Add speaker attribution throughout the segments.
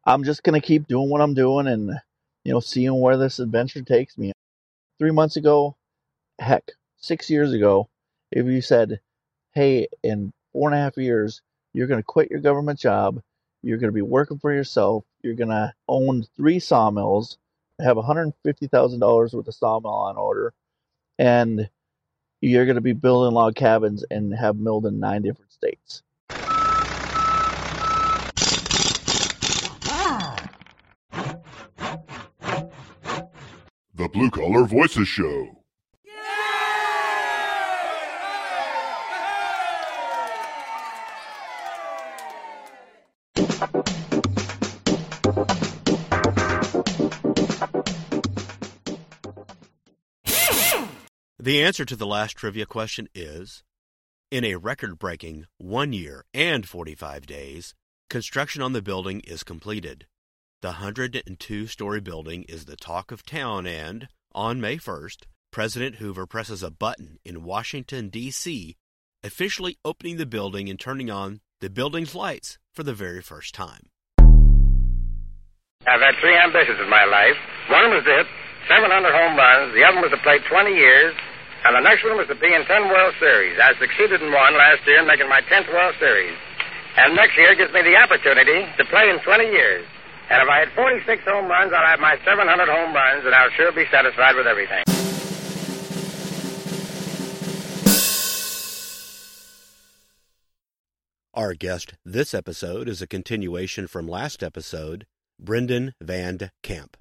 Speaker 1: I'm just going to keep doing what I'm doing and, seeing where this adventure takes me. 3 months ago, heck, 6 years ago, if you said, hey, in 4.5 years, you're going to quit your government job, you're going to be working for yourself, you're going to own 3 sawmills, have $150,000 worth of sawmill on order, and you're going to be building log cabins and have milled in 9 different states.
Speaker 2: The Blue Collar Voices Show.
Speaker 3: The answer to the last trivia question is, in a record-breaking 1 year and 45 days, construction on the building is completed. The 102-story building is the talk of town and, on May 1st, President Hoover presses a button in Washington, D.C., officially opening the building and turning on the building's lights for the very first time.
Speaker 4: I've had 3 ambitions in my life. One was to hit 700 home runs, the other was to play 20 years, and the next one was to be in 10 World Series. I succeeded in one last year, making my 10th World Series. And next year gives me the opportunity to play in 20 years. And if I had 46 home runs, I'll have my 700 home runs, and I'll sure be satisfied with everything.
Speaker 3: Our guest this episode is a continuation from last episode, Brendan Van Camp.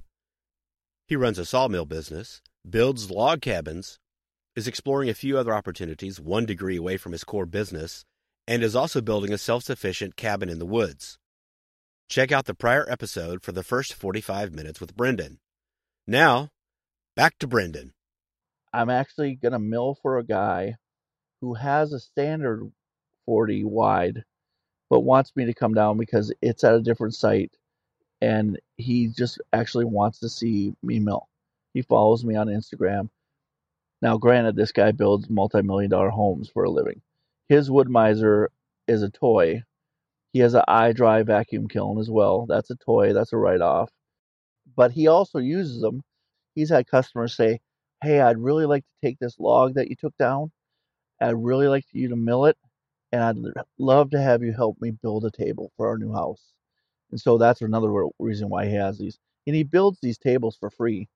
Speaker 3: He runs a sawmill business, builds log cabins, is exploring a few other opportunities 1 degree away from his core business, and is also building a self-sufficient cabin in the woods. Check out the prior episode for the first 45 minutes with Brendan. Now, back to Brendan.
Speaker 1: I'm actually going to mill for a guy who has a standard 40 wide, but wants me to come down because it's at a different site, and he just actually wants to see me mill. He follows me on Instagram. Now, granted, this guy builds multi-million-dollar homes for a living. His Wood-Mizer is a toy. He has an iDry vacuum kiln as well. That's a toy. That's a write-off. But he also uses them. He's had customers say, hey, I'd really like to take this log that you took down. I'd really like you to mill it, and I'd love to have you help me build a table for our new house. And so that's another reason why he has these. And he builds these tables for free.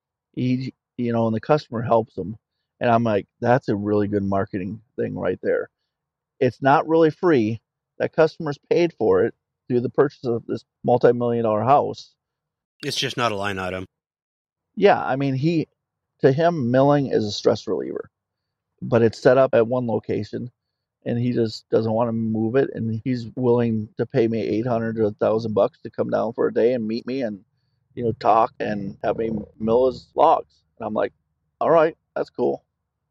Speaker 1: And the customer helps him. And I'm like, that's a really good marketing thing right there. It's not really free. That customer's paid for it through the purchase of this multi-million-dollar house.
Speaker 3: It's just not a line item.
Speaker 1: Yeah, I mean, to him, milling is a stress reliever. But it's set up at one location, and he just doesn't want to move it, and he's willing to pay me $800 to $1,000 to come down for a day and meet me and talk and have me mill his logs. And I'm like, all right, that's cool.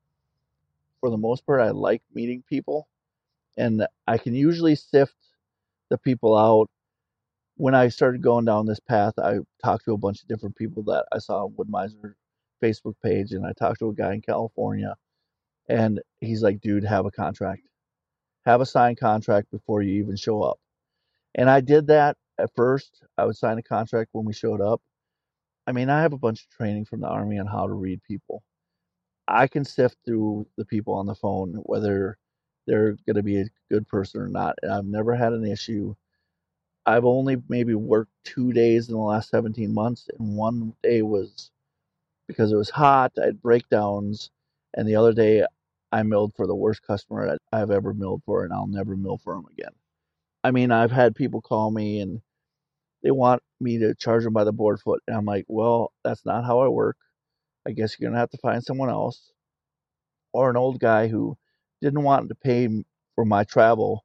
Speaker 1: For the most part, I like meeting people, and I can usually sift the people out. When I started going down this path, I talked to a bunch of different people that I saw on Wood-Mizer Facebook page, and I talked to a guy in California, and he's like, dude, have a contract. Have a signed contract before you even show up. And I did that at first. I would sign a contract when we showed up. I mean, I have a bunch of training from the Army on how to read people. I can sift through the people on the phone, whether they're going to be a good person or not. And I've never had an issue. I've only maybe worked 2 days in the last 17 months. And one day was because it was hot. I had breakdowns. And the other day I milled for the worst customer I've ever milled for, and I'll never mill for him again. I mean, I've had people call me and they want me to charge them by the board foot. And I'm like, well, that's not how I work. I guess you're going to have to find someone else. Or an old guy who didn't want to pay for my travel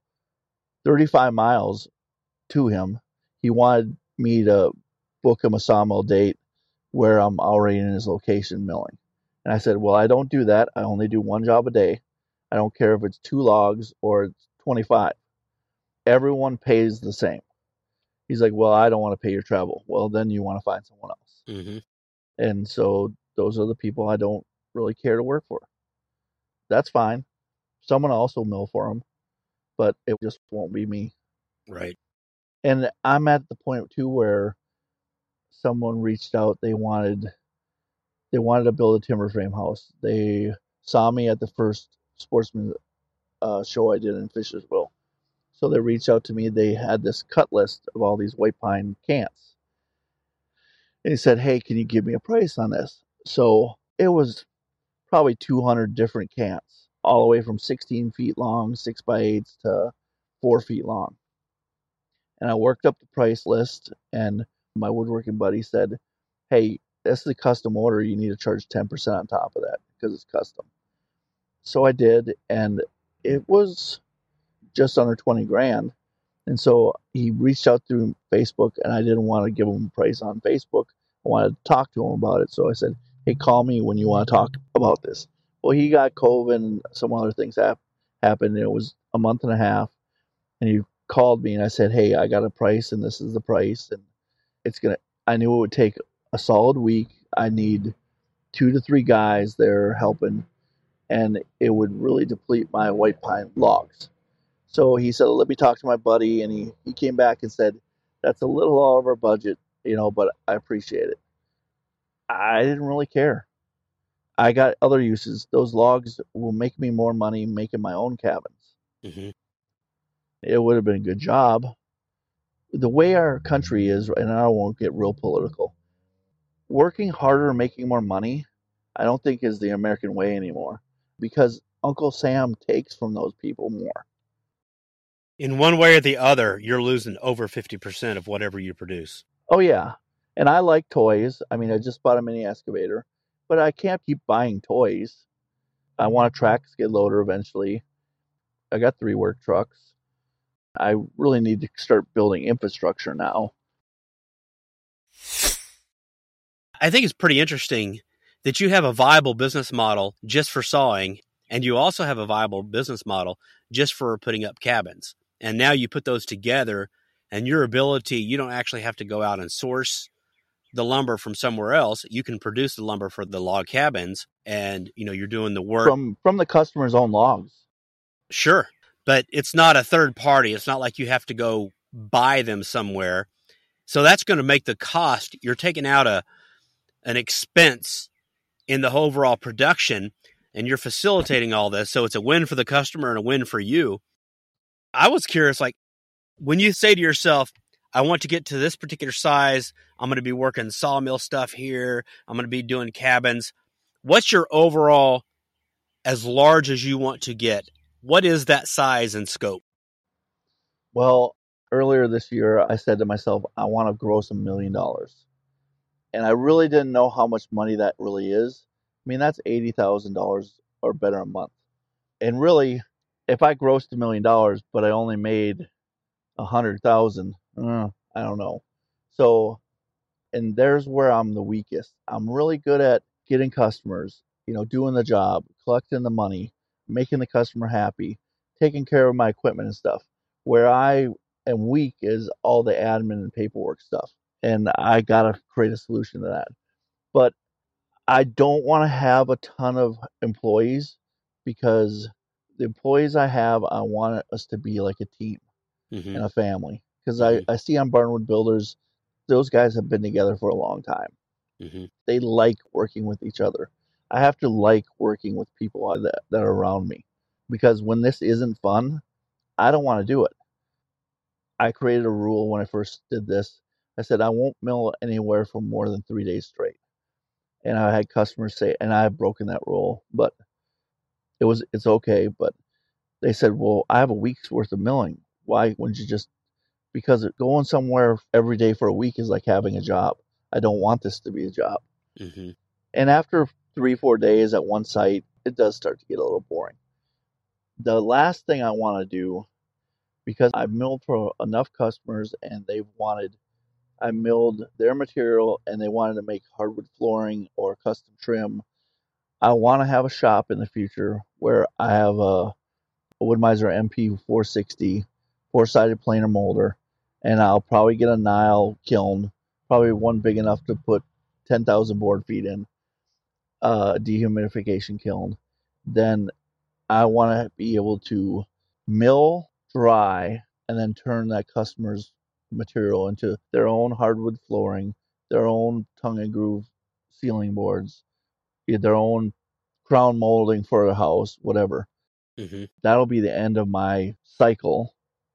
Speaker 1: 35 miles to him. He wanted me to book him a sawmill date where I'm already in his location milling. And I said, well, I don't do that. I only do one job a day. I don't care if it's 2 logs or it's 25. Everyone pays the same. He's like, well, I don't want to pay your travel. Well, then you want to find someone else.
Speaker 3: Mm-hmm.
Speaker 1: And so those are the people I don't really care to work for. That's fine. Someone else will mill for them, but it just won't be me.
Speaker 3: Right.
Speaker 1: And I'm at the point too where someone reached out. They wanted to build a timber frame house. They saw me at the first Sportsman show I did in Fishersville. So they reached out to me. They had this cut list of all these white pine cants. And he said, "Hey, can you give me a price on this?" So it was probably 200 different cants, all the way from 16 feet long, 6x8s, to 4 feet long. And I worked up the price list, and my woodworking buddy said, "Hey, this is a custom order. You need to charge 10% on top of that because it's custom." So I did, and it was just under 20 grand. And so he reached out through Facebook, and I didn't want to give him a price on Facebook. I wanted to talk to him about it. So I said, "Hey, call me when you want to talk about this." Well, he got COVID and some other things happened. It was a month and a half, and he called me, and I said, "Hey, I got a price, and this is the price, and I knew it would take a solid week. I need 2 to 3 guys there helping, and it would really deplete my white pine logs." So he said, "Let me talk to my buddy," and he came back and said, "That's a little out of our budget, but I appreciate it." I didn't really care. I got other uses. Those logs will make me more money making my own cabins.
Speaker 3: Mm-hmm.
Speaker 1: It would have been a good job. The way our country is, and I won't get real political, working harder and making more money, I don't think is the American way anymore, because Uncle Sam takes from those people more.
Speaker 3: In one way or the other, you're losing over 50% of whatever you produce.
Speaker 1: Oh, yeah. And I like toys. I mean, I just bought a mini excavator, but I can't keep buying toys. I want a track skid loader eventually. I got 3 work trucks. I really need to start building infrastructure now.
Speaker 3: I think it's pretty interesting that you have a viable business model just for sawing, and you also have a viable business model just for putting up cabins. And now you put those together, and your ability, you don't actually have to go out and source the lumber from somewhere else. You can produce the lumber for the log cabins, and you're doing the work
Speaker 1: from the customer's own logs.
Speaker 3: Sure, but it's not a third party. It's not like you have to go buy them somewhere. So that's going to make the cost. You're taking out an expense in the overall production, and you're facilitating all this. So it's a win for the customer and a win for you. I was curious, like, when you say to yourself, "I want to get to this particular size, I'm going to be working sawmill stuff here, I'm going to be doing cabins," what's your overall, as large as you want to get? What is that size and scope?
Speaker 1: Well, earlier this year, I said to myself, I want to gross $1 million. And I really didn't know how much money that really is. I mean, that's $80,000 or better a month. And really, if I grossed $1 million, but I only made 100,000, I don't know. So, and there's where I'm the weakest. I'm really good at getting customers, doing the job, collecting the money, making the customer happy, taking care of my equipment and stuff. Where I am weak is all the admin and paperwork stuff. And I got to create a solution to that. But I don't want to have a ton of employees, because the employees I have, I want us to be like a team and a family. Because I see on Barnwood Builders, those guys have been together for a long time. They like working with each other. I have to like working with people that are around me, because when this isn't fun, I don't want to do it. I created a rule when I first did this. I said I won't mill anywhere for more than 3 days straight. And I had customers say, and I've broken that rule, but it's okay. But they said, "Well, I have a week's worth of milling. Why wouldn't you just?" Because going somewhere every day for a week is like having a job. I don't want this to be a job. And after 3-4 days at one site, it does start to get a little boring. The last thing I want to do, because I've milled for enough customers and I milled their material and they wanted to make hardwood flooring or custom trim. I want to have a shop in the future where I have a Wood-Mizer MP 460 4-sided planer molder, and I'll probably get a Nile kiln, probably one big enough to put 10,000 board feet in, a dehumidification kiln. Then I want to be able to mill, dry, and then turn that customer's material into their own hardwood flooring, their own tongue and groove ceiling boards, their own crown molding for a house, whatever.
Speaker 3: Mm-hmm.
Speaker 1: That'll be the end of my cycle.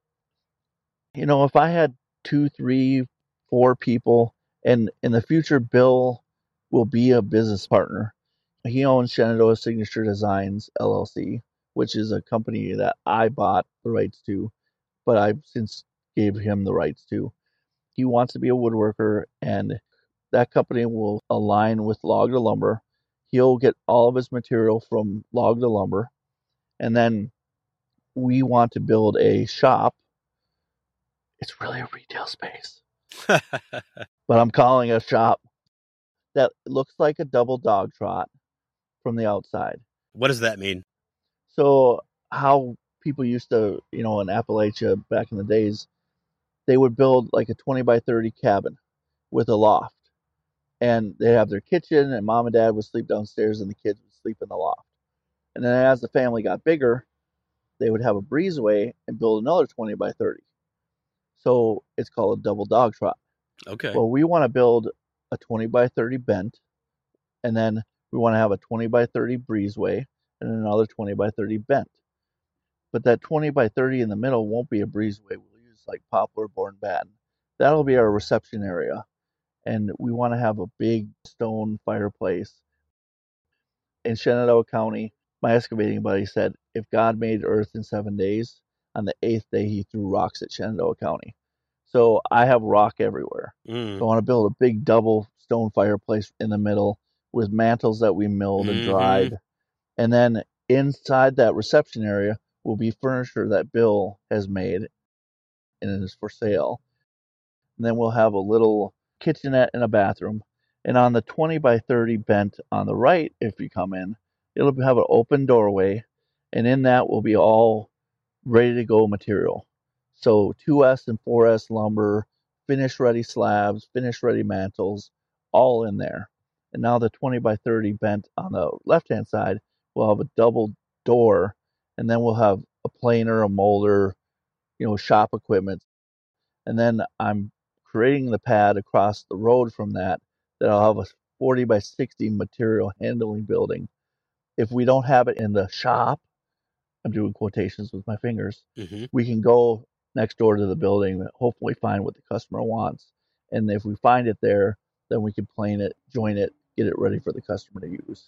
Speaker 1: If I had 2, 3, 4 people, and in the future, Bill will be a business partner. He owns Shenandoah Signature Designs, LLC, which is a company that I bought the rights to, but I've since gave him the rights to. He wants to be a woodworker, and that company will align with Log to Lumber. He'll get all of his material from Log to Lumber, and then we want to build a shop. It's really a retail space, but I'm calling it a shop that looks like a double dog trot from the outside.
Speaker 3: What does that mean?
Speaker 1: So how people used to, in Appalachia back in the days, they would build like a 20 by 30 cabin with a loft. And they have their kitchen, and mom and dad would sleep downstairs, and the kids would sleep in the loft. And then as the family got bigger, they would have a breezeway and build another 20 by 30. So it's called a double dog trot.
Speaker 3: Okay.
Speaker 1: Well, we want to build a 20 by 30 bent, and then we want to have a 20 by 30 breezeway and another 20 by 30 bent. But that 20 by 30 in the middle won't be a breezeway. We'll use like poplar, board, and batten. That'll be our reception area. And we want to have a big stone fireplace. In Shenandoah County, my excavating buddy said, if God made earth in 7 days, on the 8th day he threw rocks at Shenandoah County. So I have rock everywhere. So I want to build a big double stone fireplace in the middle with mantles that we milled and dried. And then inside that reception area will be furniture that Bill has made and is for sale. And then we'll have a little kitchenette and a bathroom. And on the 20 by 30 bent on the right, if you come in, it'll have an open doorway. And in that will be all ready to go material. So 2S and 4S lumber, finish ready slabs, finish ready mantles, all in there. And now the 20 by 30 bent on the left-hand side will have a double door, and then we'll have a planer, a molder, shop equipment. And then I'm creating the pad across the road from that I'll have a 40 by 60 material handling building. If we don't have it in the shop, I'm doing quotations with my fingers, we can go next door to the building and hopefully find what the customer wants. And if we find it there, then we can plane it, join it, get it ready for the customer to use.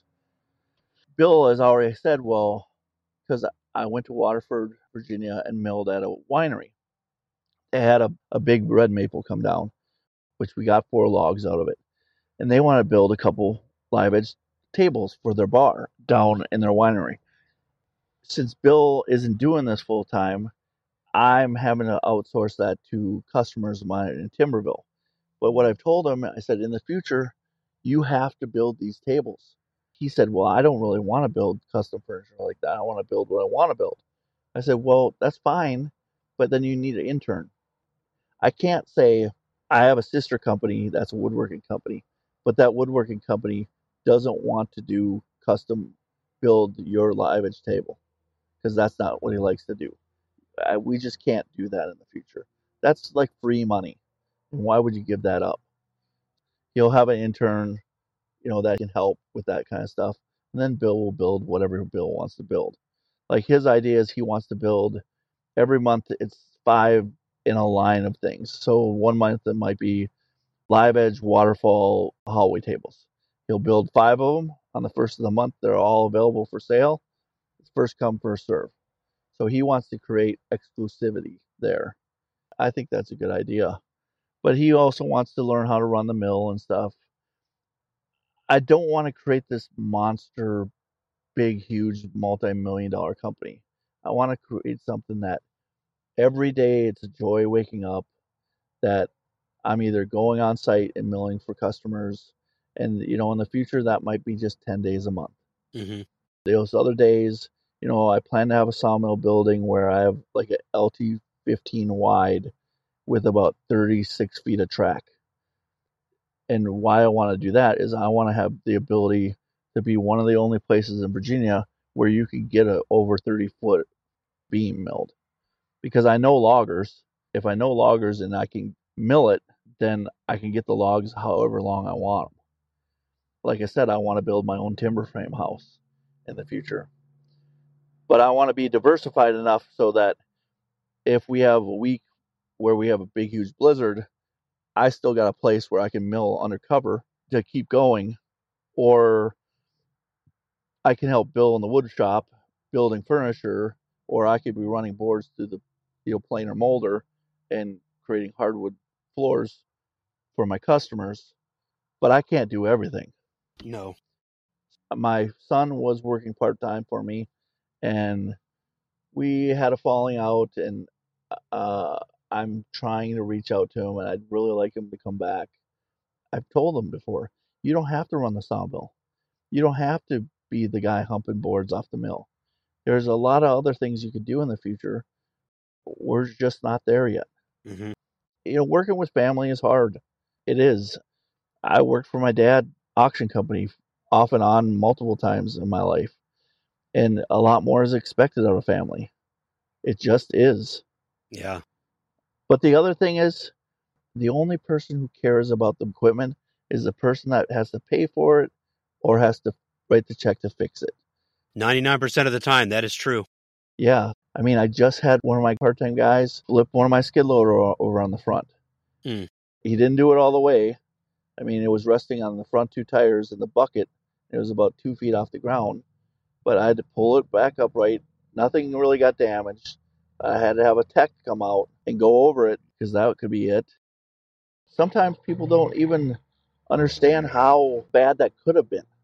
Speaker 1: Bill has already said, well, because I went to Waterford, Virginia, and milled at a winery. They had a big red maple come down, which we got 4 logs out of it. And they want to build a couple live edge tables for their bar down in their winery. Since Bill isn't doing this full time, I'm having to outsource that to customers of mine in Timberville. But what I've told him, I said, in the future, you have to build these tables. He said, well, I don't really want to build custom furniture like that. I want to build what I want to build. I said, well, that's fine, but then you need an intern. I can't say I have a sister company that's a woodworking company, but that woodworking company doesn't want to do custom build your live edge table because that's not what he likes to do. We just can't do that in the future. That's like free money. And why would you give that up? He'll have an intern, that can help with that kind of stuff. And then Bill will build whatever Bill wants to build. Like his idea is he wants to build every month, it's 5 in a line of things. So 1 month it might be live edge waterfall hallway tables. He'll build 5 of them on the first of the month. They're all available for sale. It's first come, first serve. So he wants to create exclusivity there. I think that's a good idea. But he also wants to learn how to run the mill and stuff. I don't want to create this monster, big, huge, multi-million-dollar company. I want to create something that every day it's a joy waking up, that I'm either going on site and milling for customers. And, in the future, that might be just 10 days a month. Those other days, I plan to have a sawmill building where I have like an LT 15 wide with about 36 feet of track. And why I want to do that is I want to have the ability to be one of the only places in Virginia where you can get a over 30-foot beam milled. Because I know loggers. If I know loggers and I can mill it, then I can get the logs however long I want them. Like I said, I want to build my own timber frame house in the future. But I want to be diversified enough so that if we have a week where we have a big, huge blizzard, I still got a place where I can mill undercover to keep going, or I can help Bill in the wood shop building furniture, or I could be running boards through the planer molder and creating hardwood floors for my customers. But I can't do everything.
Speaker 3: No.
Speaker 1: My son was working part-time for me, and we had a falling out, and I'm trying to reach out to him, and I'd really like him to come back. I've told him before, you don't have to run the sawmill. You don't have to be the guy humping boards off the mill. There's a lot of other things you could do in the future. We're just not there yet.
Speaker 3: Mm-hmm.
Speaker 1: Working with family is hard. It is. I worked for my dad auction company off and on multiple times in my life, and a lot more is expected of a family. It just is.
Speaker 3: Yeah.
Speaker 1: But the other thing is, the only person who cares about the equipment is the person that has to pay for it or has to write the check to fix it.
Speaker 3: 99% of the time, that is true.
Speaker 1: Yeah. I mean, I just had one of my part-time guys flip one of my skid loader over on the front.
Speaker 3: Mm.
Speaker 1: He didn't do it all the way. I mean, it was resting on the front two tires in the bucket. It was about 2 feet off the ground, but I had to pull it back upright. Nothing really got damaged. I had to have a tech come out and go over it because that could be it. Sometimes people don't even understand how bad that could have been.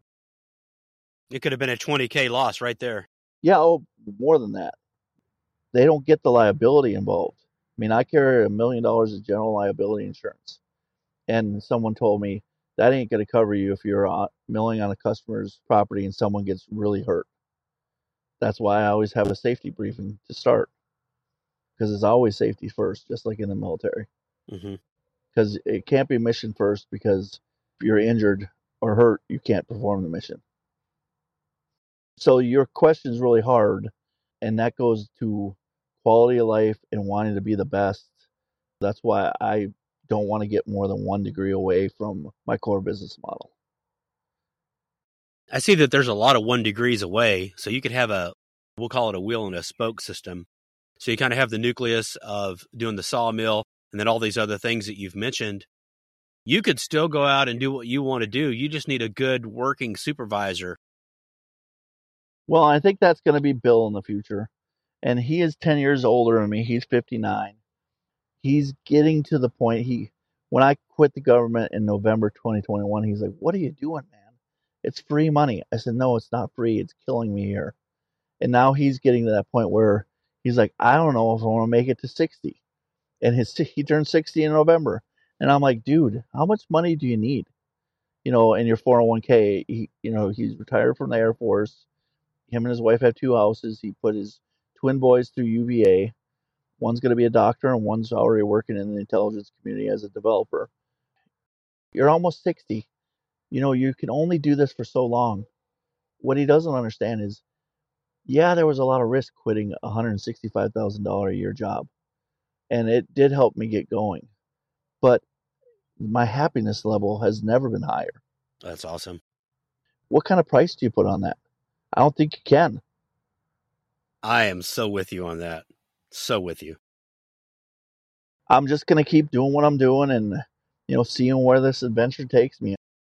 Speaker 3: It could have been a $20K loss right there.
Speaker 1: Yeah, more than that. They don't get the liability involved. I mean, I carry $1 million of general liability insurance, and someone told me that ain't going to cover you if you're milling on a customer's property and someone gets really hurt. That's why I always have a safety briefing to start, because it's always safety first, just like in the military.
Speaker 3: Mm-hmm.
Speaker 1: Because it can't be mission first, because if you're injured or hurt, you can't perform the mission. So your question is really hard, and that goes to quality of life and wanting to be the best. That's why I don't want to get more than 1 degree away from my core business model.
Speaker 3: I see that there's a lot of 1 degrees away, so you could have we'll call it a wheel and a spoke system. So you kind of have the nucleus of doing the sawmill and then all these other things that you've mentioned. You could still go out and do what you want to do. You just need a good working supervisor.
Speaker 1: Well, I think that's going to be Bill in the future. And he is 10 years older than me. He's 59. He's getting to the point. When I quit the government in November 2021, he's like, "What are you doing, man? It's free money." I said, "No, it's not free. It's killing me here." And now he's getting to that point where he's like, "I don't know if I want to make it to 60." And he turned 60 in November. And I'm like, "Dude, how much money do you need? In your 401k?" He's retired from the Air Force. Him and his wife have 2 houses. He put his twin boys through UVA. One's going to be a doctor, and one's already working in the intelligence community as a developer. You're almost 60. You can only do this for so long. What he doesn't understand is, yeah, there was a lot of risk quitting a $165,000 a year job, and it did help me get going. But my happiness level has never been higher.
Speaker 3: That's awesome.
Speaker 1: What kind of price do you put on that? I don't think you can.
Speaker 3: I am so with you on that. So with you.
Speaker 1: I'm just going to keep doing what I'm doing and, seeing where this adventure takes me.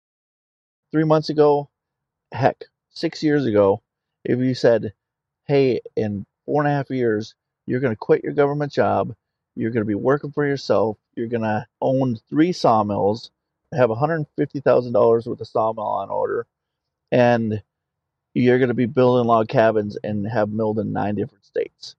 Speaker 1: 3 months ago, heck, 6 years ago, if you said, "Hey, in 4.5 years, you're going to quit your government job, you're going to be working for yourself, you're going to own 3 sawmills, have $150,000 worth of sawmill on order, and you're going to be building log cabins and have milled in 9 different states."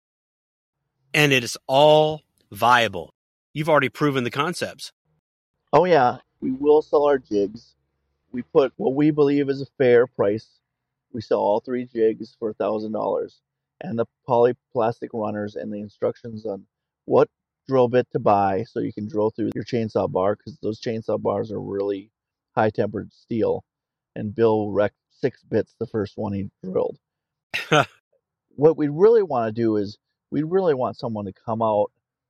Speaker 3: And it is all viable. You've already proven the concepts.
Speaker 1: Oh yeah, we will sell our jigs. We put what we believe is a fair price. We sell all 3 jigs for $1,000, and the polyplastic runners and the instructions on what drill bit to buy so you can drill through your chainsaw bar, because those chainsaw bars are really high-tempered steel. And Bill wrecked 6 bits the first one he drilled. What we really want to do is we really want someone to come out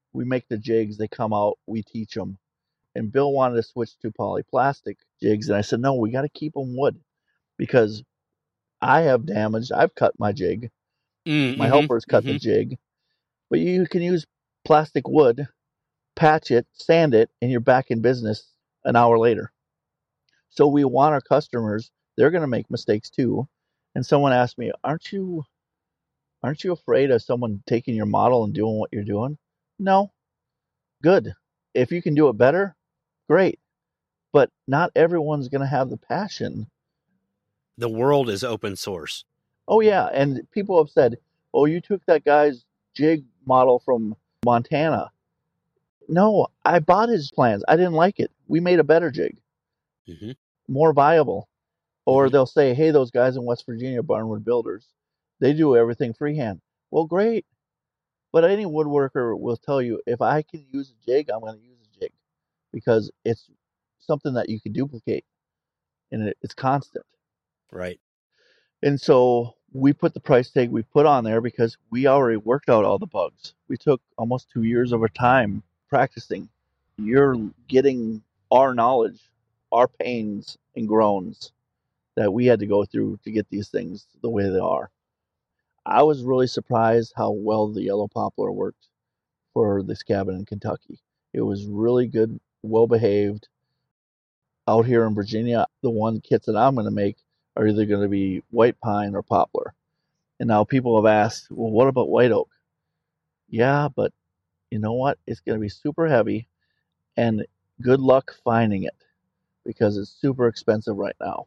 Speaker 1: We make the jigs. They come out. We teach them. And Bill wanted to switch to polyplastic jigs. And I said, no, we got to keep them wood because I have damaged. I've cut my jig. My helpers cut the jig. But you can use plastic wood, patch it, sand it, and you're back in business an hour later. So we want our customers, they're going to make mistakes too. And someone asked me, aren't you afraid of someone taking your model and doing what you're doing? No. Good. If you can do it better, great. But not everyone's going to have the passion.
Speaker 3: The world is open source.
Speaker 1: Oh, yeah. And people have said, oh, you took that guy's jig model from Montana. No, I bought his plans. I didn't like it. We made a better jig, more viable. Or they'll say, hey, those guys in West Virginia, Barnwood Builders, they do everything freehand. Well, great. But any woodworker will tell you, if I can use a jig, I'm going to use a jig because it's something that you can duplicate and it's constant.
Speaker 3: Right.
Speaker 1: And so we put the price tag we put on there because we already worked out all the bugs. We took almost 2 years of our time practicing. You're getting our knowledge, our pains and groans that we had to go through to get these things the way they are. I was really surprised how well the yellow poplar worked for this cabin in Kentucky. It was really good, well behaved. Out here in Virginia, the kits that I'm going to make are either going to be white pine or poplar. And now people have asked, well, what about white oak? Yeah, but you know what? It's going to be super heavy and good luck finding it because it's super expensive right now.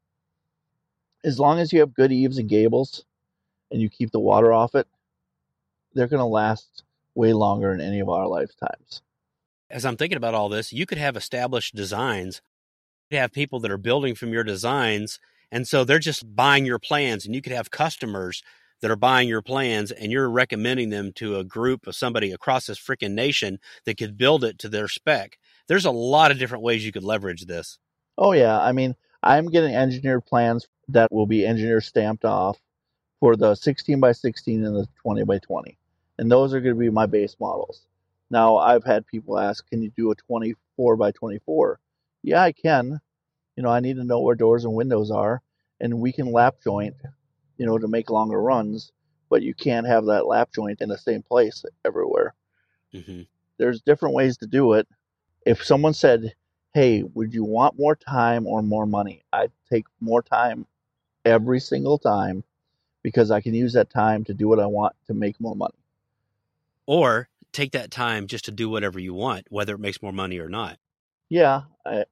Speaker 1: As long as you have good eaves and gables and you keep the water off it, they're going to last way longer than any of our lifetimes.
Speaker 3: As I'm thinking about all this, you could have established designs. You could have people that are building from your designs, and so they're just buying your plans, and you could have customers that are buying your plans, and you're recommending them to a group of somebody across this freaking nation that could build it to their spec. There's a lot of different ways you could leverage this.
Speaker 1: Oh, yeah. I mean, I'm getting engineered plans that will be engineer stamped off for the 16 by 16 and the 20 by 20. And those are going to be my base models. Now, I've had people ask, can you do a 24 by 24? Yeah, I can. I need to know where doors and windows are, and we can lap joint, to make longer runs, but you can't have that lap joint in the same place everywhere. There's different ways to do it. If someone said, hey, would you want more time or more money? I'd take more time every single time because I can use that time to do what I want to make more money.
Speaker 3: Or take that time just to do whatever you want, whether it makes more money or not.
Speaker 1: Yeah,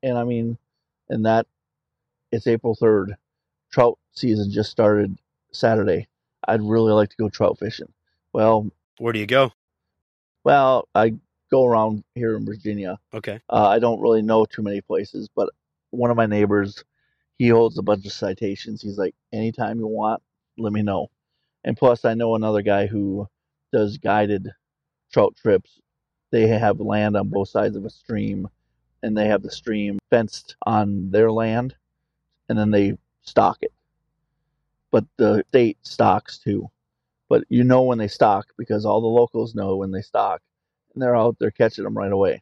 Speaker 1: and that it's April 3rd. Trout season just started Saturday. I'd really like to go trout fishing. Well,
Speaker 3: where do you go?
Speaker 1: Well, I go around here in Virginia.
Speaker 3: Okay.
Speaker 1: I don't really know too many places, but one of my neighbors, he holds a bunch of citations. He's like, anytime you want, let me know. And plus, I know another guy who does guided trout trips. They have land on both sides of a stream, and they have the stream fenced on their land, and then they stock it. But the state stocks too. But when they stock because all the locals know when they stock, and they're out there catching them right away.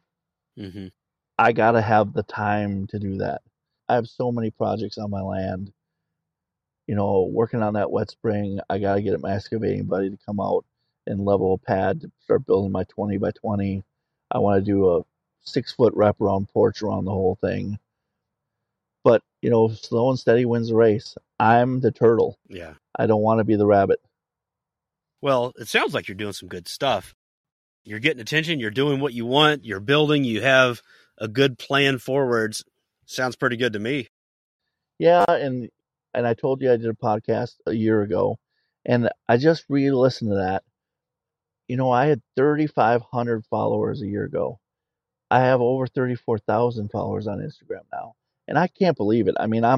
Speaker 1: I got to have the time to do that. I have so many projects on my land. Working on that wet spring, I got to get my excavating buddy to come out and level a pad to start building my 20 by 20. I want to do a 6-foot wraparound porch around the whole thing. But, slow and steady wins the race. I'm the turtle.
Speaker 3: Yeah.
Speaker 1: I don't want to be the rabbit.
Speaker 3: Well, it sounds like you're doing some good stuff. You're getting attention. You're doing what you want. You're building. You have a good plan forwards. Sounds pretty good to me.
Speaker 1: Yeah, and I told you I did a podcast a year ago, and I just re-listened to that. I had 3,500 followers a year ago. I have over 34,000 followers on Instagram now, and I can't believe it. I mean,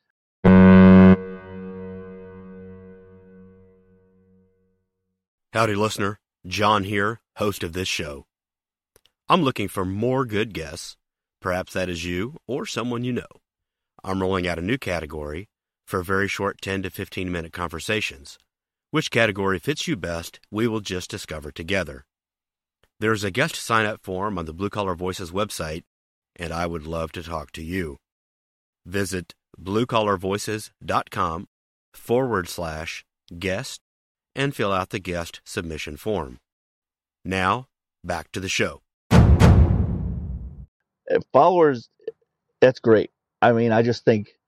Speaker 3: Howdy, listener. John here, host of this show. I'm looking for more good guests. Perhaps that is you or someone you know. I'm rolling out a new category for very short 10 to 15-minute conversations. Which category fits you best, we will just discover together. There's a guest sign-up form on the Blue Collar Voices website, and I would love to talk to you. Visit bluecollarvoices.com/guest and fill out the guest submission form. Now, back to the show.
Speaker 1: Followers, that's great. I mean, I just think,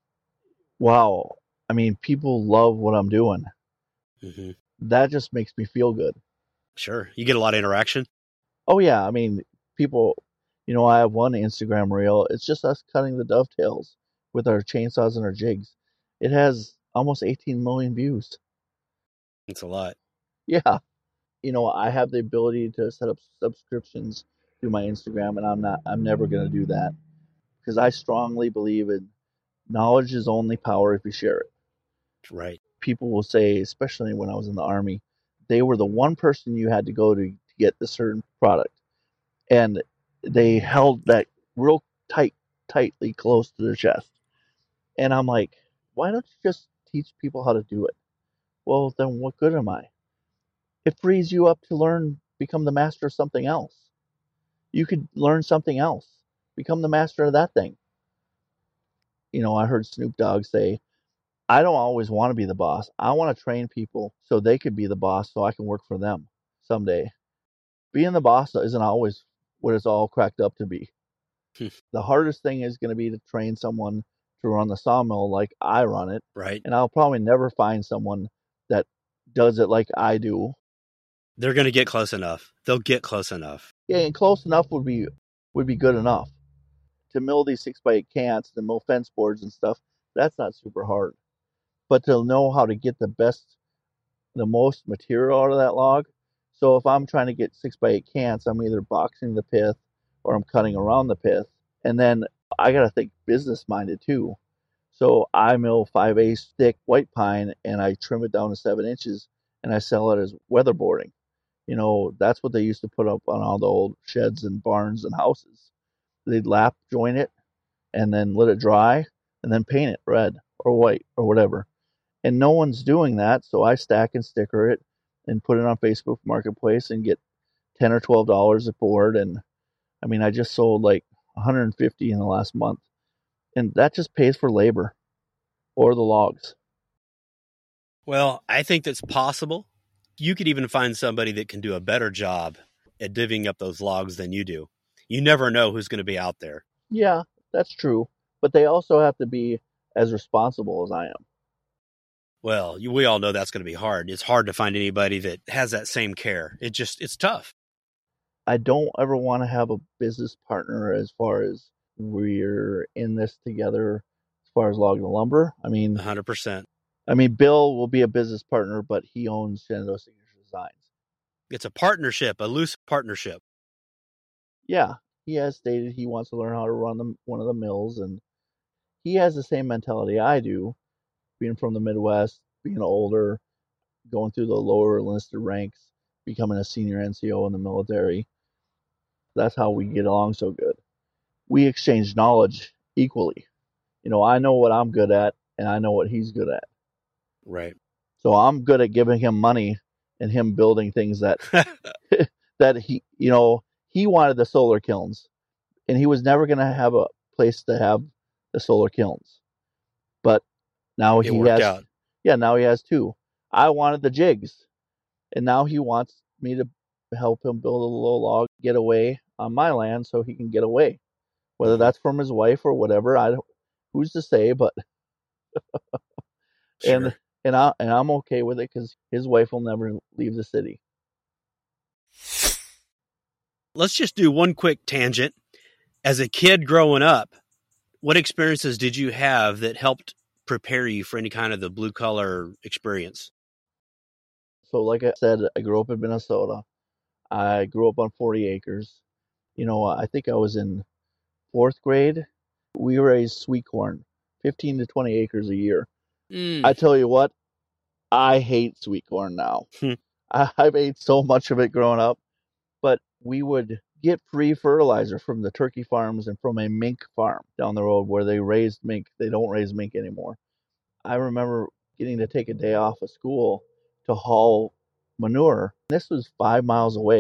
Speaker 1: wow. I mean, people love what I'm doing.
Speaker 3: Mm-hmm.
Speaker 1: That just makes me feel good.
Speaker 3: Sure. You get a lot of interaction?
Speaker 1: Oh, yeah. I mean, people, I have one Instagram reel. It's just us cutting the dovetails with our chainsaws and our jigs. It has almost 18 million views.
Speaker 3: It's a lot.
Speaker 1: Yeah. I have the ability to set up subscriptions through my Instagram, and I'm never going to do that because I strongly believe in knowledge is only power if you share it.
Speaker 3: Right.
Speaker 1: People will say, especially when I was in the Army, they were the one person you had to go to get the certain product. And they held that real tightly close to their chest. And I'm like, why don't you just teach people how to do it? Well, then what good am I? It frees you up to become the master of something else. You could learn something else, become the master of that thing. I heard Snoop Dogg say, I don't always want to be the boss. I want to train people so they could be the boss so I can work for them someday. Being the boss isn't always what it's all cracked up to be. The hardest thing is going to be to train someone to run the sawmill like I run it.
Speaker 3: Right.
Speaker 1: And I'll probably never find someone that does it like I do.
Speaker 3: They're going to get close enough. They'll get close enough.
Speaker 1: Yeah, and close enough would be good enough. To mill these 6x8 cants, to mill fence boards and stuff, that's not super hard. But to know how to get the most material out of that log. So if I'm trying to get 6x8 cants, I'm either boxing the pith or I'm cutting around the pith. And then I got to think business minded too. So I mill 5/8 thick white pine and I trim it down to 7 inches and I sell it as weatherboarding. That's what they used to put up on all the old sheds and barns and houses. They'd lap joint it and then let it dry and then paint it red or white or whatever. And no one's doing that, so I stack and sticker it and put it on Facebook Marketplace and get $10 or $12 a board. And I mean, I just sold like 150 in the last month, and that just pays for labor or the logs.
Speaker 3: Well, I think that's possible. You could even find somebody that can do a better job at divvying up those logs than you do. You never know who's going to be out there.
Speaker 1: Yeah, that's true, but they also have to be as responsible as I am.
Speaker 3: Well, we all know that's going to be hard. It's hard to find anybody that has that same care. It's tough.
Speaker 1: I don't ever want to have a business partner as far as we're in this together as far as logging the lumber. I mean,
Speaker 3: 100%.
Speaker 1: I mean, Bill will be a business partner, but he owns Shenandoah Signature Designs.
Speaker 3: It's a partnership, a loose partnership.
Speaker 1: Yeah, he has stated he wants to learn how to run one of the mills, and he has the same mentality I do, being from the Midwest, being older, going through the lower enlisted ranks, becoming a senior NCO in the military. That's how we get along so good. We exchange knowledge equally. I know what I'm good at, and I know what he's good at.
Speaker 3: Right.
Speaker 1: So I'm good at giving him money and him building things that that he wanted the solar kilns, and he was never going to have a place to have the solar kilns. But now he has out. Yeah, now he has two. I wanted the jigs, and now he wants me to help him build a little log getaway on my land so he can get away. Whether that's from his wife or whatever, who's to say, but
Speaker 3: sure.
Speaker 1: and I'm okay with it because his wife will never leave the city.
Speaker 3: Let's just do one quick tangent. As a kid growing up, what experiences did you have that helped prepare you for any kind of the blue collar experience?
Speaker 1: So like I said, I grew up in Minnesota. I grew up on 40 acres. I think I was in 4th grade. We raised sweet corn, 15 to 20 acres a year. I tell you what, I hate sweet corn now. I've ate so much of it growing up, but we would get free fertilizer from the turkey farms and from a mink farm down the road where they raised mink. They don't raise mink anymore. I remember getting to take a day off of school to haul manure. This was 5 miles away,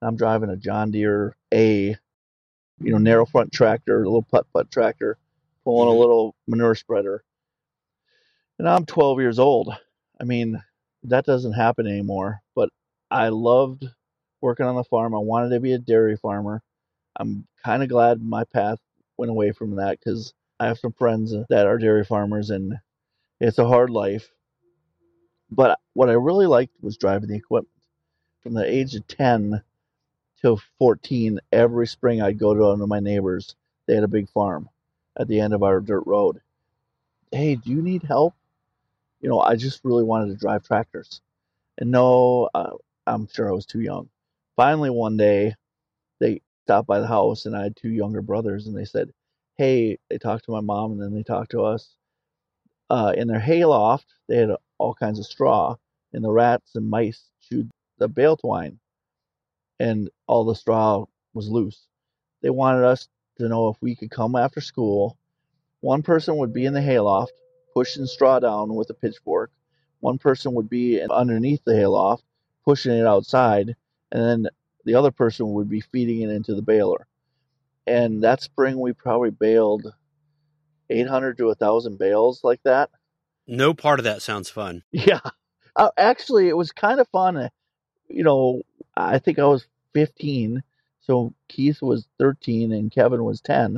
Speaker 1: I'm driving a John Deere A, narrow front tractor, a little putt-putt tractor, pulling a little manure spreader. And I'm 12 years old. I mean, that doesn't happen anymore. But I loved working on the farm. I wanted to be a dairy farmer. I'm kind of glad my path went away from that because I have some friends that are dairy farmers, and it's a hard life. But what I really liked was driving the equipment. From the age of 10 till 14, every spring I'd go to one of my neighbors. They had a big farm at the end of our dirt road. Hey, do you need help? I just really wanted to drive tractors. And no, I'm sure I was too young. Finally, one day, they stopped by the house, and I had two younger brothers, and they said, hey, they talked to my mom, and then they talked to us. In their hayloft, they had all kinds of straw, and the rats and mice chewed the bale twine, and all the straw was loose. They wanted us to know if we could come after school. One person would be in the hayloft, pushing straw down with a pitchfork. One person would be underneath the hayloft, pushing it outside, and then the other person would be feeding it into the baler. And that spring, we probably baled 800 to 1,000 bales like that.
Speaker 3: No part of that sounds fun.
Speaker 1: Yeah. Actually, it was kind of fun. I think I was 15, so Keith was 13 and Kevin was 10.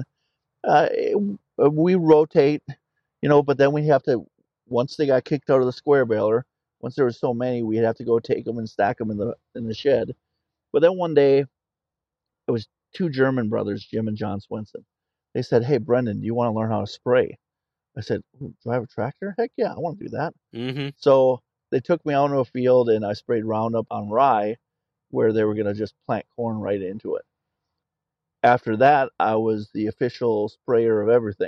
Speaker 1: We rotate, but then we have to, once they got kicked out of the square baler, once there were so many, we'd have to go take them and stack them in the shed. But then one day, it was two German brothers, Jim and John Swenson. They said, hey, Brendan, do you want to learn how to spray? I said, drive a tractor? Heck yeah, I want to do that.
Speaker 3: Mm-hmm.
Speaker 1: So they took me out into a field, and I sprayed Roundup on rye, where they were going to just plant corn right into it. After that, I was the official sprayer of everything.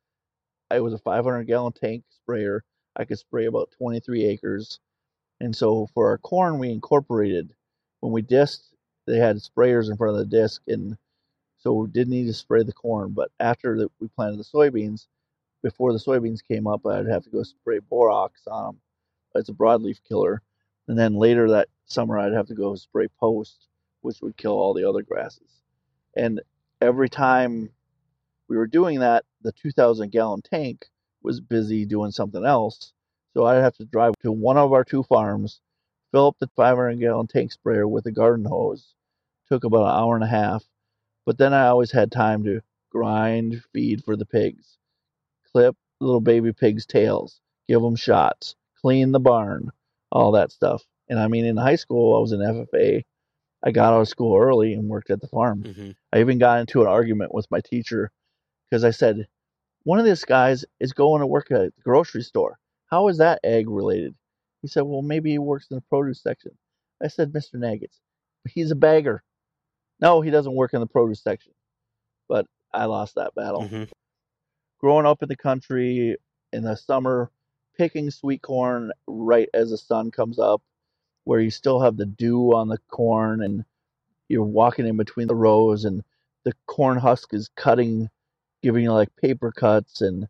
Speaker 1: I was a 500-gallon tank sprayer. I could spray about 23 acres. And so for our corn, we incorporated. When we disked, they had sprayers in front of the disc, and so we didn't need to spray the corn. But after we planted the soybeans, before the soybeans came up, I'd have to go spray borax on them. It's a broadleaf killer. And then later that summer, I'd have to go spray post, which would kill all the other grasses. And every time we were doing that, the 2,000-gallon tank was busy doing something else. So I'd have to drive to one of our two farms, fill up the 500-gallon tank sprayer with a garden hose. Took about an hour and a half. But then I always had time to grind feed for the pigs, clip little baby pigs' tails, give them shots, clean the barn, all that stuff. And I mean, in high school, I was an FFA. I got out of school early and worked at the farm.
Speaker 3: Mm-hmm.
Speaker 1: I even got into an argument with my teacher because I said, one of these guys is going to work at the grocery store. How is that ag related? He said, well, maybe he works in the produce section. I said, Mr. Nuggets, he's a bagger. No, he doesn't work in the produce section. But I lost that battle.
Speaker 3: Mm-hmm.
Speaker 1: Growing up in the country in the summer, picking sweet corn right as the sun comes up, where you still have the dew on the corn, and you're walking in between the rows, and the corn husk is cutting, giving you like paper cuts, and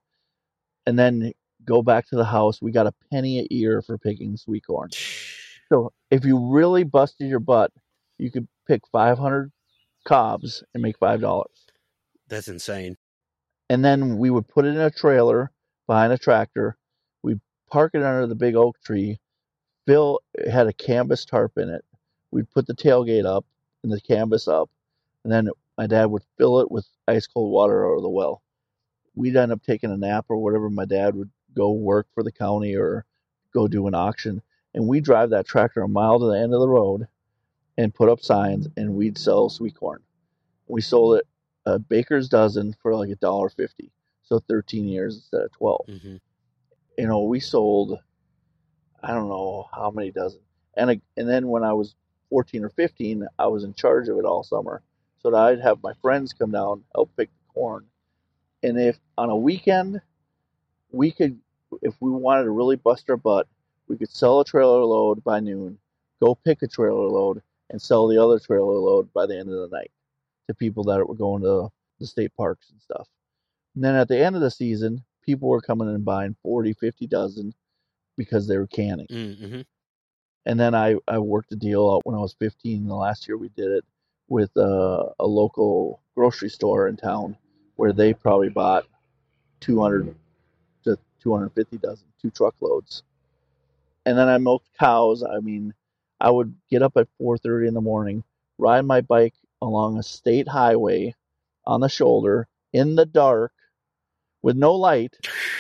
Speaker 1: then go back to the house. We got a penny a ear for picking sweet corn. So if you really busted your butt, you could pick 500 cobs and make $5.
Speaker 3: That's insane.
Speaker 1: And then we would put it in a trailer behind a tractor. We'd park it under the big oak tree. It had a canvas tarp in it. We'd put the tailgate up and the canvas up, and then my dad would fill it with ice cold water out of the well. We'd end up taking a nap or whatever. My dad would go work for the county or go do an auction, and we'd drive that tractor a mile to the end of the road and put up signs, and we'd sell sweet corn. We sold it a baker's dozen for like $1.50, so 13 years instead of 12.
Speaker 3: Mm-hmm.
Speaker 1: We sold, I don't know how many dozen. And then when I was 14 or 15, I was in charge of it all summer. So that I'd have my friends come down, help pick the corn. And if on a weekend, if we wanted to really bust our butt, we could sell a trailer load by noon, go pick a trailer load, and sell the other trailer load by the end of the night to people that were going to the state parks and stuff. And then at the end of the season, people were coming in and buying 40, 50 dozen because they were canning.
Speaker 3: Mm-hmm.
Speaker 1: And then I worked a deal out when I was 15. The last year we did it, with a local grocery store in town where they probably bought 200 to 250 dozen, 2 truckloads. And then I milked cows. I mean, I would get up at 4:30 in the morning, ride my bike along a state highway on the shoulder in the dark with no light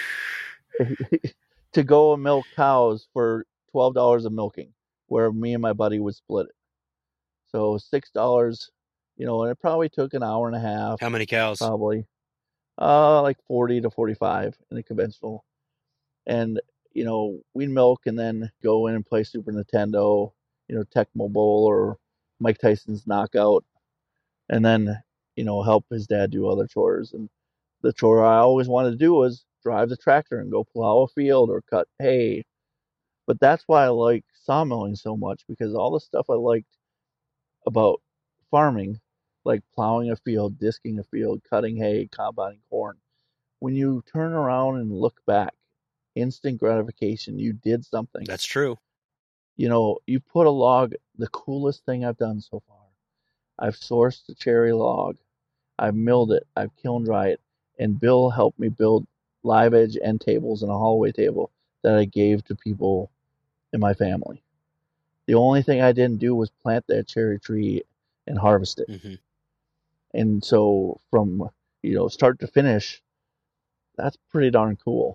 Speaker 1: to go and milk cows for $12 of milking, where me and my buddy would split it. So $6, and it probably took an hour and a half.
Speaker 3: How many cows?
Speaker 1: Probably like 40 to 45 in a conventional. And we'd milk and then go in and play Super Nintendo, Tecmo Bowl or Mike Tyson's Knockout, and then help his dad do other chores. And the chore I always wanted to do was drive the tractor and go plow a field or cut hay. But that's why I like sawmilling so much, because all the stuff I liked about farming, like plowing a field, disking a field, cutting hay, combining corn, when you turn around and look back, instant gratification, you did something.
Speaker 3: That's true.
Speaker 1: You put a log, the coolest thing I've done so far. I've sourced a cherry log, I've milled it, I've kiln dried it, and Bill helped me build live edge end tables and a hallway table that I gave to people in my family. The only thing I didn't do was plant that cherry tree and harvest it.
Speaker 3: Mm-hmm.
Speaker 1: And so from, start to finish, that's pretty darn cool.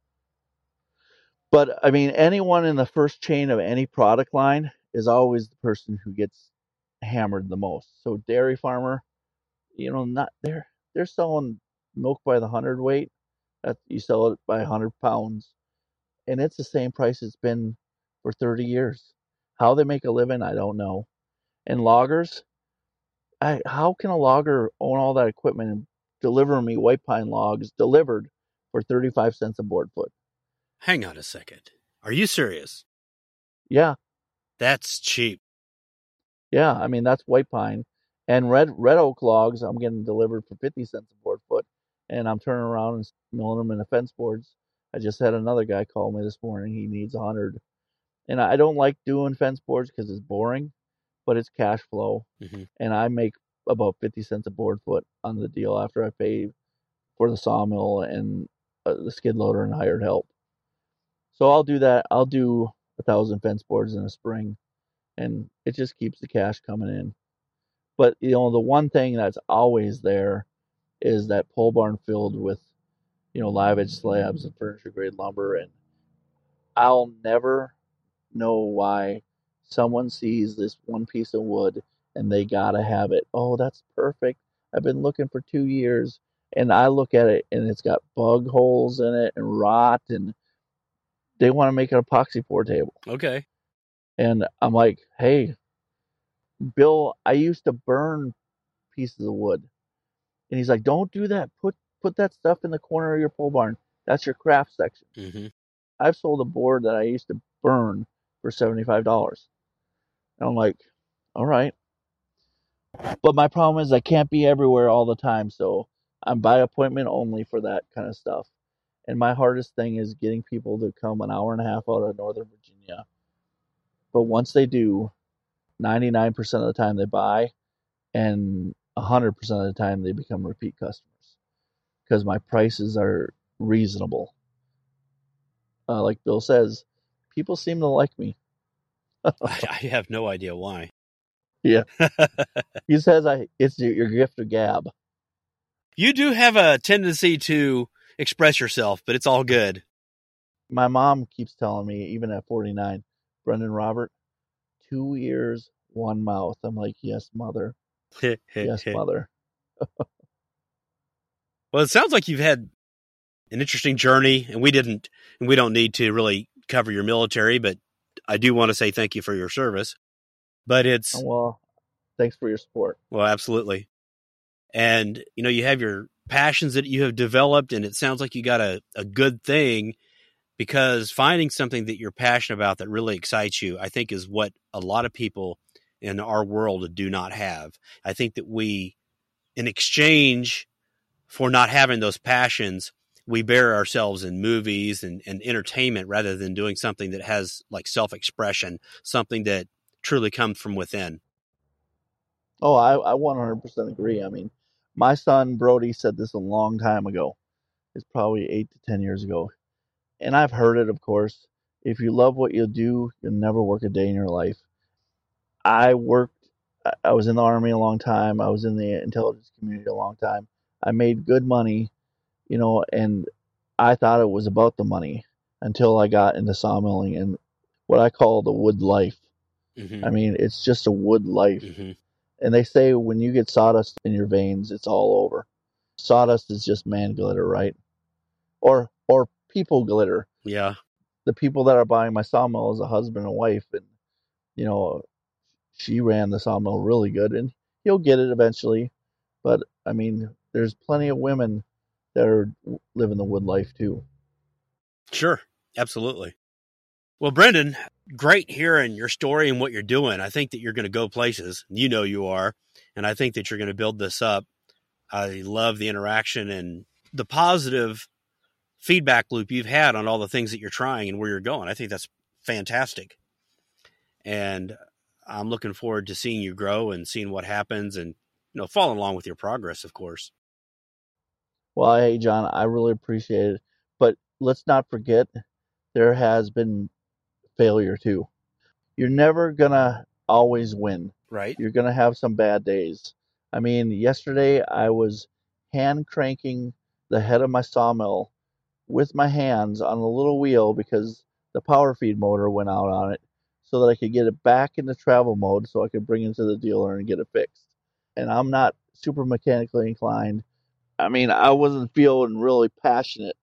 Speaker 1: But I mean, anyone in the first chain of any product line is always the person who gets hammered the most. So dairy farmer, not they're selling milk by the hundredweight. That you sell it by 100 pounds, and it's the same price it's been for 30 years. How they make a living, I don't know. And loggers, how can a logger own all that equipment and deliver me white pine logs delivered for 35 cents a board foot?
Speaker 3: Hang on a second. Are you serious?
Speaker 1: Yeah.
Speaker 3: That's cheap.
Speaker 1: Yeah, I mean, that's white pine. And red oak logs, I'm getting delivered for 50 cents a board foot, and I'm turning around and milling them into fence boards. I just had another guy call me this morning. He needs 100. And I don't like doing fence boards because it's boring, but it's cash flow.
Speaker 3: Mm-hmm.
Speaker 1: And I make about 50 cents a board foot on the deal after I pay for the sawmill and the skid loader and hired help. So I'll do that. I'll do 1,000 fence boards in a spring, and it just keeps the cash coming in. But the one thing that's always there is that pole barn filled with live edge slabs and furniture grade lumber, and I'll never know why someone sees this one piece of wood and they gotta have it. Oh, that's perfect. I've been looking for 2 years, and I look at it and it's got bug holes in it and rot, and they want to make an epoxy pour table.
Speaker 3: Okay.
Speaker 1: And I'm like, hey, Bill, I used to burn pieces of wood. And he's like, don't do that. Put that stuff in the corner of your pole barn. That's your craft section.
Speaker 3: Mm-hmm.
Speaker 1: I've sold a board that I used to burn for $75. And I'm like, all right. But my problem is I can't be everywhere all the time. So I'm by appointment only for that kind of stuff. And my hardest thing is getting people to come an hour and a half out of Northern Virginia. But once they do, 99% of the time they buy, and 100% of the time they become repeat customers because my prices are reasonable. Like Bill says, people seem to like me.
Speaker 3: I have no idea why.
Speaker 1: Yeah. He says it's your gift of gab.
Speaker 3: You do have a tendency to express yourself, but it's all good.
Speaker 1: My mom keeps telling me, even at 49, Brendan Robert, 2 ears, one mouth. I'm like, yes, mother. Yes, mother.
Speaker 3: Well, it sounds like you've had an interesting journey, and we don't need to really cover your military, but I do want to say thank you for your service. But
Speaker 1: well, thanks for your support.
Speaker 3: Well, absolutely. And, you have your passions that you have developed, and it sounds like you got a good thing, because finding something that you're passionate about that really excites you, I think, is what a lot of people in our world do not have. I think that we, in exchange for not having those passions, we bury ourselves in movies and entertainment rather than doing something that has like self-expression, something that truly comes from within.
Speaker 1: Oh, I 100% agree. I mean, my son Brody said this a long time ago. It's probably 8 to 10 years ago. And I've heard it, of course. If you love what you do, you'll never work a day in your life. I worked, I was in the Army a long time. I was in the intelligence community a long time. I made good money, and I thought it was about the money until I got into sawmilling and what I call the wood life.
Speaker 3: Mm-hmm.
Speaker 1: I mean, it's just a wood life.
Speaker 3: Mm-hmm.
Speaker 1: And they say when you get sawdust in your veins, it's all over. Sawdust is just man glitter, right? Or people glitter.
Speaker 3: Yeah.
Speaker 1: The people that are buying my sawmill is a husband and wife, and you know she ran the sawmill really good, and he'll get it eventually. But I mean, there's plenty of women that are living the wood life too.
Speaker 3: Sure. Absolutely. Well, Brendan, great hearing your story and what you're doing. I think that you're going to go places. You know you are. And I think that you're going to build this up. I love the interaction and the positive feedback loop you've had on all the things that you're trying and where you're going. I think that's fantastic. And I'm looking forward to seeing you grow and seeing what happens and, following along with your progress, of course.
Speaker 1: Well, hey, John, I really appreciate it. But let's not forget there has been failure too. You're never going to always win.
Speaker 3: Right.
Speaker 1: You're going to have some bad days. I mean, yesterday I was hand cranking the head of my sawmill with my hands on a little wheel because the power feed motor went out on it so that I could get it back into travel mode so I could bring it to the dealer and get it fixed. And I'm not super mechanically inclined. I mean, I wasn't feeling really passionate.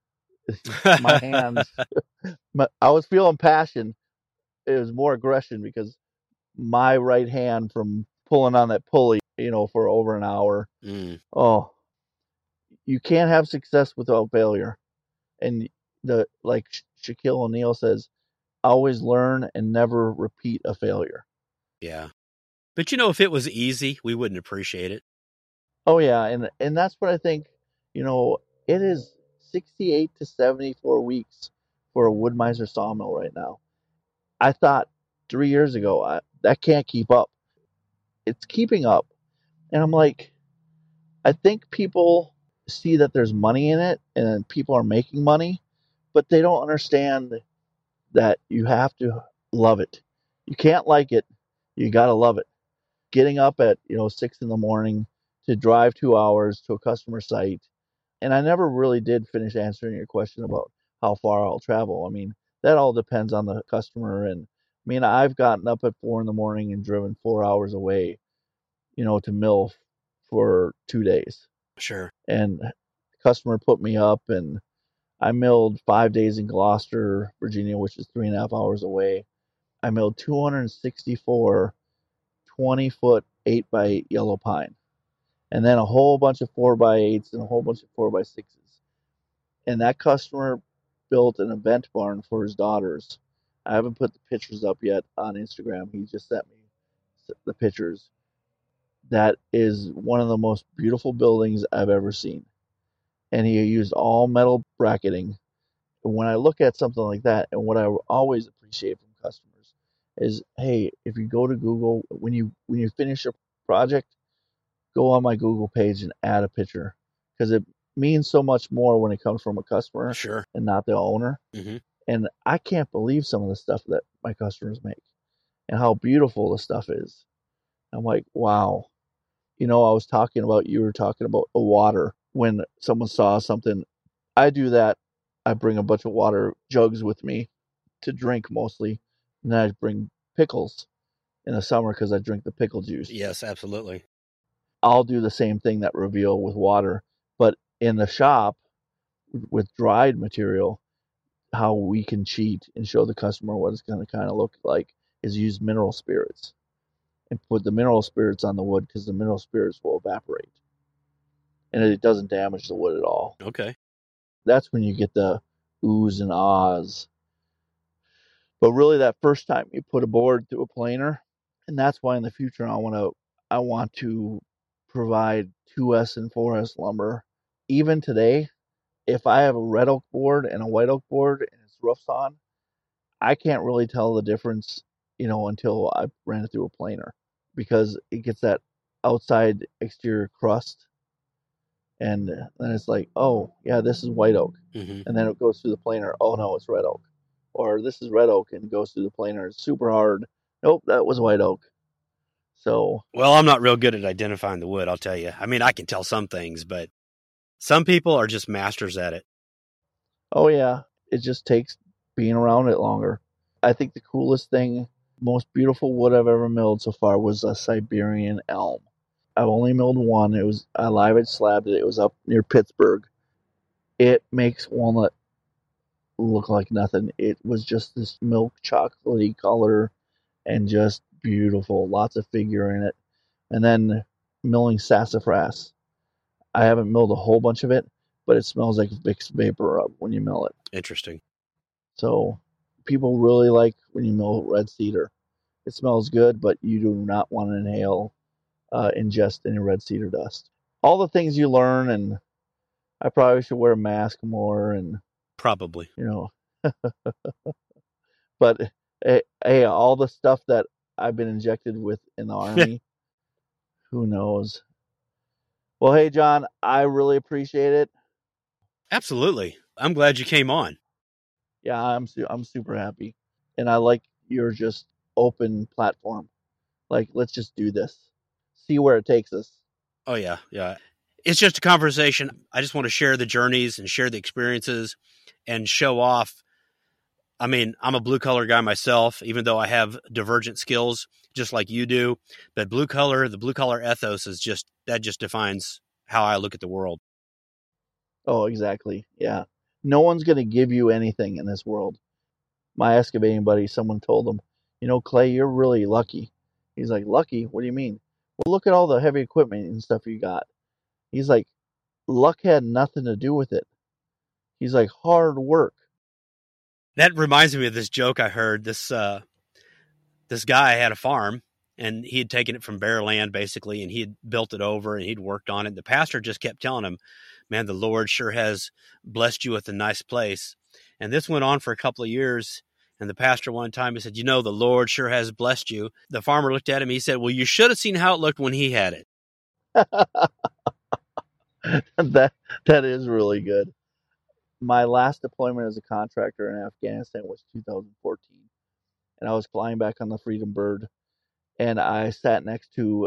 Speaker 1: My hands, I was feeling passion. It was more aggression because my right hand from pulling on that pulley, for over an hour. Oh, you can't have success without failure. And like Shaquille O'Neal says, always learn and never repeat a failure.
Speaker 3: Yeah. But if it was easy, we wouldn't appreciate it.
Speaker 1: Oh yeah, and that's what I think. It is 68 to 74 weeks for a Wood-Mizer sawmill right now. I thought 3 years ago that can't keep up. It's keeping up, and I'm like, I think people see that there's money in it and people are making money, but they don't understand that you have to love it. You can't like it. You got to love it. Getting up at 6 in the morning to drive 2 hours to a customer site. And I never really did finish answering your question about how far I'll travel. I mean, that all depends on the customer. And I mean, I've gotten up at 4 in the morning and driven 4 hours away, to mill for 2 days.
Speaker 3: Sure.
Speaker 1: And the customer put me up, and I milled 5 days in Gloucester, Virginia, which is 3.5 hours away. I milled 264 20-foot 8x8 yellow pine, and then a whole bunch of 4x8s and a whole bunch of 4x6s. And that customer built an event barn for his daughters. I haven't put the pictures up yet on Instagram. He just sent me the pictures. That is one of the most beautiful buildings I've ever seen. And he used all metal bracketing. And when I look at something like that, and what I always appreciate from customers is, hey, if you go to Google, when you finish your project, go on my Google page and add a picture, because it means so much more when it comes from a customer
Speaker 3: Sure.
Speaker 1: and not the owner.
Speaker 3: Mm-hmm.
Speaker 1: And I can't believe some of the stuff that my customers make and how beautiful the stuff is. I'm like, wow. I was talking about, you were talking about the water. When someone saw something, I do that. I bring a bunch of water jugs with me to drink mostly. And then I bring pickles in the summer because I drink the pickle juice.
Speaker 3: Yes, absolutely.
Speaker 1: I'll do the same thing that Reveal with water, but in the shop with dried material, how we can cheat and show the customer what it's going to kind of look like is use mineral spirits and put the mineral spirits on the wood, because the mineral spirits will evaporate and it doesn't damage the wood at all.
Speaker 3: Okay.
Speaker 1: That's when you get the oohs and ahs. But really, that first time you put a board through a planer, and that's why in the future I want to provide 2S and 4S lumber. Even today, if I have a red oak board and a white oak board and it's rough sawn, I can't really tell the difference, until I ran it through a planer. because it gets that outside exterior crust, and then it's like, oh yeah, this is white oak,
Speaker 3: Mm-hmm.
Speaker 1: and then it goes through the planer. Oh no, it's red oak, or this is red oak and goes through the planer. It's super hard. Nope, that was white oak. So,
Speaker 3: Well, I'm not real good at identifying the wood, I'll tell you. I mean, I can tell some things, but some people are just masters at it.
Speaker 1: oh yeah, it just takes being around it longer. I think the coolest thing, most beautiful wood I've ever milled so far was a Siberian elm. I've only milled one. It was I live had slabbed it. It was up near Pittsburgh. It makes walnut look like nothing. It was just this milk chocolatey color and just beautiful. Lots of figure in it. And then milling sassafras. I haven't milled a whole bunch of it, but it smells like Vicks Vapor Rub when you mill it.
Speaker 3: Interesting.
Speaker 1: So people really like when you mill red cedar. It smells good, but you do not want to ingest any red cedar dust. All the things you learn, and I probably should wear a mask more, and
Speaker 3: Probably.
Speaker 1: but hey, all the stuff that I've been injected with in the Army, who knows? Well, hey, John, I really appreciate it.
Speaker 3: Absolutely. I'm glad you came on.
Speaker 1: Yeah, I'm super happy, and I like your just open platform. Like, let's just do this, see where it takes us.
Speaker 3: Oh, yeah. Yeah. It's just a conversation. I just want to share the journeys and share the experiences and show off. I mean, I'm a blue collar guy myself, even though I have divergent skills just like you do. But the blue collar ethos is just defines how I look at the world.
Speaker 1: Oh, exactly. Yeah. No one's going to give you anything in this world. My excavating buddy, someone told him, Clay, you're really lucky. He's like, lucky? What do you mean? Well, look at all the heavy equipment and stuff you got. He's like, luck had nothing to do with it. He's like, hard work.
Speaker 3: That reminds me of this joke I heard. This guy had a farm, and he had taken it from bare land, basically, and he had built it over, and he'd worked on it. The pastor just kept telling him, man, the Lord sure has blessed you with a nice place. And this went on for a couple of years. And the pastor one time, he said, the Lord sure has blessed you. The farmer looked at him. He said, well, you should have seen how it looked when he had it.
Speaker 1: That is really good. My last deployment as a contractor in Afghanistan was 2014. And I was flying back on the Freedom Bird. And I sat next to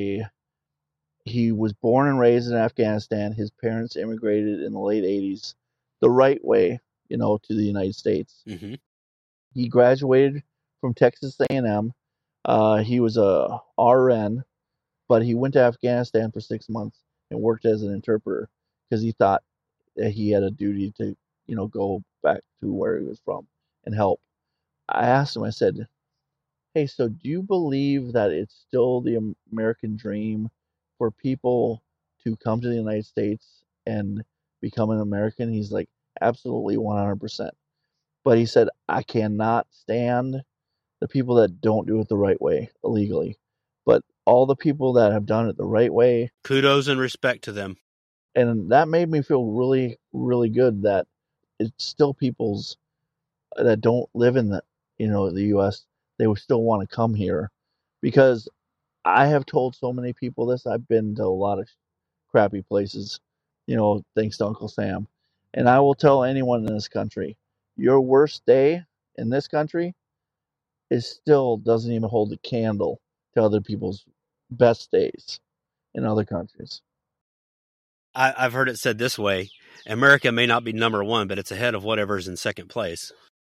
Speaker 1: he was born and raised in Afghanistan. His parents immigrated in the late 80s the right way, to the United States.
Speaker 3: Mm-hmm.
Speaker 1: He graduated from Texas A&M. He was a RN, but he went to Afghanistan for 6 months and worked as an interpreter because he thought that he had a duty to, go back to where he was from and help. I asked him, I said, hey, so do you believe that it's still the American dream for people to come to the United States and become an American? He's like, absolutely 100%. But he said, I cannot stand the people that don't do it the right way illegally. But all the people that have done it the right way.
Speaker 3: Kudos and respect to them.
Speaker 1: And that made me feel really, really good that it's still people's that don't live in the U.S. They would still want to come here, because I have told so many people this. I've been to a lot of crappy places, thanks to Uncle Sam, and I will tell anyone in this country, your worst day in this country still doesn't even hold a candle to other people's best days in other countries.
Speaker 3: I've heard it said this way: America may not be number one, but it's ahead of whatever's in second place.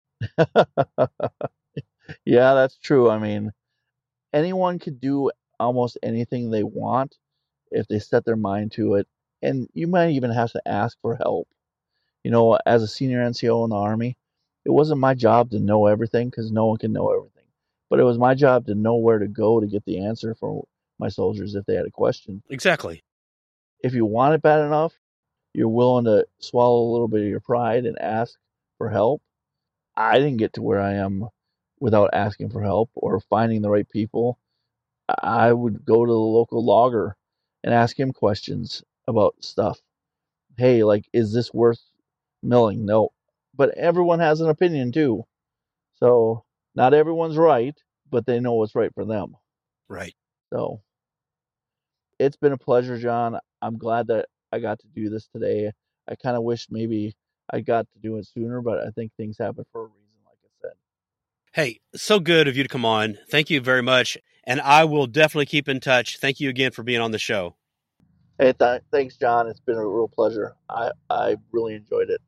Speaker 1: Yeah, that's true. I mean, anyone could do almost anything they want if they set their mind to it. And you might even have to ask for help. As a senior NCO in the Army, it wasn't my job to know everything, because no one can know everything. But it was my job to know where to go to get the answer for my soldiers if they had a question.
Speaker 3: Exactly.
Speaker 1: If you want it bad enough, you're willing to swallow a little bit of your pride and ask for help. I didn't get to where I am without asking for help or finding the right people. I would go to the local logger and ask him questions about stuff. Hey, like, is this worth milling? No. But everyone has an opinion too. So not everyone's right, but they know what's right for them.
Speaker 3: Right.
Speaker 1: So it's been a pleasure, John. I'm glad that I got to do this today. I kind of wish maybe I got to do it sooner, but I think things happen for a reason, like I said.
Speaker 3: Hey, so good of you to come on. Thank you very much. And I will definitely keep in touch. Thank you again for being on the show.
Speaker 1: Hey, thanks, John. It's been a real pleasure. I really enjoyed it.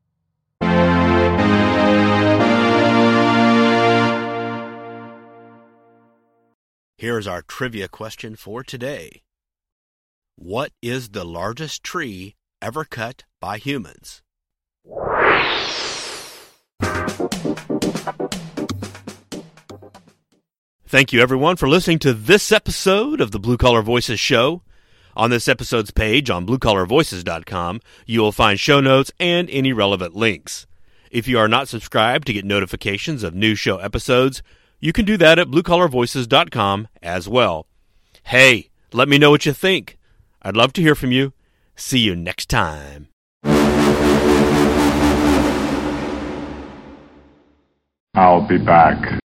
Speaker 3: Here's our trivia question for today. What is the largest tree ever cut by humans? Thank you, everyone, for listening to this episode of the Blue Collar Voices show. On this episode's page on bluecollarvoices.com, you will find show notes and any relevant links. If you are not subscribed to get notifications of new show episodes, you can do that at bluecollarvoices.com as well. Hey, let me know what you think. I'd love to hear from you. See you next time.
Speaker 2: I'll be back.